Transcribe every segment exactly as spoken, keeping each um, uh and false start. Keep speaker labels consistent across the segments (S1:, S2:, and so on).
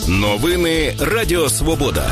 S1: Новини Радіо Свобода.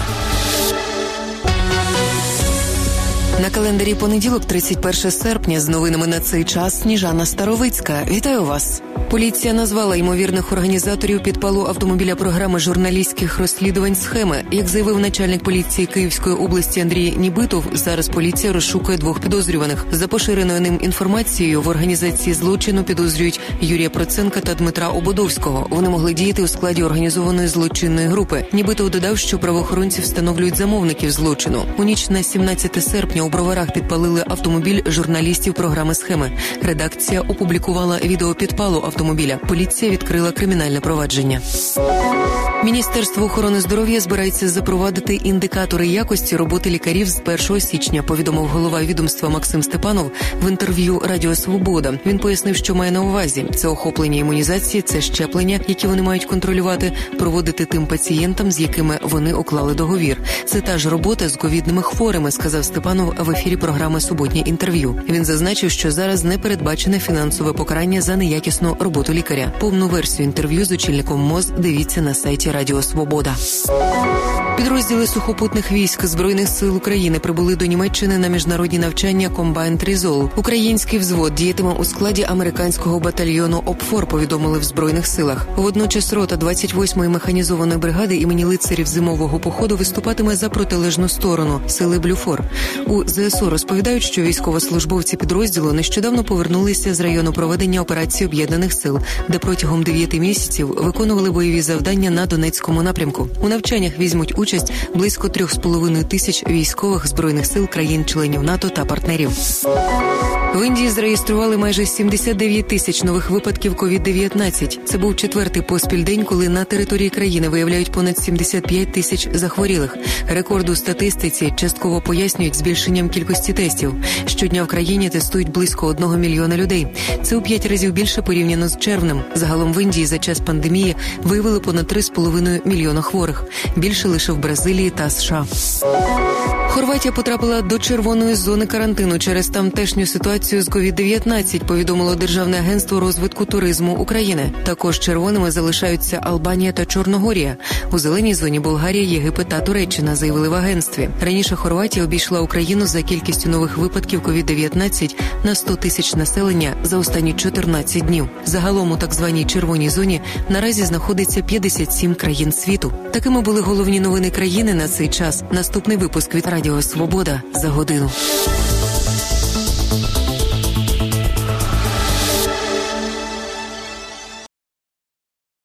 S2: На календарі понеділок, тридцять перше серпня, з новинами на цей час Сніжана Старовицька. Вітаю вас. Поліція назвала ймовірних організаторів підпалу автомобіля програми журналістських розслідувань «Схеми». Як заявив начальник поліції Київської області Андрій Нібитов, зараз поліція розшукує двох підозрюваних. За поширеною ним інформацією, в організації злочину підозрюють Юрія Проценка та Дмитра Ободовського. Вони могли діяти у складі організованої злочинної групи. Нібитов додав, що правоохоронці встановлюють замовників злочину. У ніч на сімнадцяте серпня у Броварах підпалили автомобіль журналістів програми «Схеми». Редакція опублікувала відео підпалу автомобіля. Поліція відкрила кримінальне провадження. Міністерство охорони здоров'я збирається запровадити індикатори якості роботи лікарів з першого січня, повідомив голова відомства Максим Степанов в інтерв'ю Радіо Свобода. Він пояснив, що має на увазі. Це охоплення імунізації, це щеплення, які вони мають контролювати, проводити тим пацієнтам, з якими вони уклали договір. Це та ж робота з ковідними хворими, сказав Степанов в ефірі програми «Суботнє інтерв'ю». Він зазначив, що зараз не передбачене фінансове покарання за неякісну роботу лікаря. Повну версію інтерв'ю з очільником МОЗ дивіться на сайті Радіо Свобода. Підрозділи сухопутних військ Збройних сил України прибули до Німеччини на міжнародні навчання Combined Resolve. Український взвод діятиме у складі американського батальйону ОПФОР, повідомили в Збройних силах. Водночас рота двадцять восьмої механізованої бригади імені лицарів зимового походу виступатиме за протилежну сторону – сили Блюфор. У ЗСУ розповідають, що військовослужбовці підрозділу нещодавно повернулися з району проведення операції Об'єднаних сил, де протягом дев'яти місяців виконували бойові завдання на Донецькому напрямку. У навчаннях візьмуть участь близько трьох з половиною тисяч військових Збройних сил країн-членів НАТО та партнерів. В Індії зареєстрували майже сімдесят дев'ять тисяч нових випадків ковід дев'ятнадцять. Це був четвертий поспіль день, коли на території країни виявляють понад сімдесят п'ять тисяч захворілих. Рекорд у статистиці частково пояснюють збільшенням кількості тестів. Щодня в країні тестують близько одного мільйона людей. Це у п'ять разів більше порівняно з червнем. Загалом в Індії за час пандемії виявили понад три з половиною мільйона хворих. Більше лише в Бразилії та США. Хорватія потрапила до червоної зони карантину через тамтешню ситуацію з ковід дев'ятнадцять, повідомило Державне агентство розвитку туризму України. Також червоними залишаються Албанія та Чорногорія. У зеленій зоні Болгарія, Єгипет та Туреччина, заявили в агентстві. Раніше Хорватія обійшла Україну за кількістю нових випадків ковід дев'ятнадцять на сто тисяч населення за останні чотирнадцять днів. Загалом у так званій червоній зоні наразі знаходиться п'ятдесят сім країн світу. Такими були головні новини країни на цей час. Наступний випуск від Радіо Свобода за годину.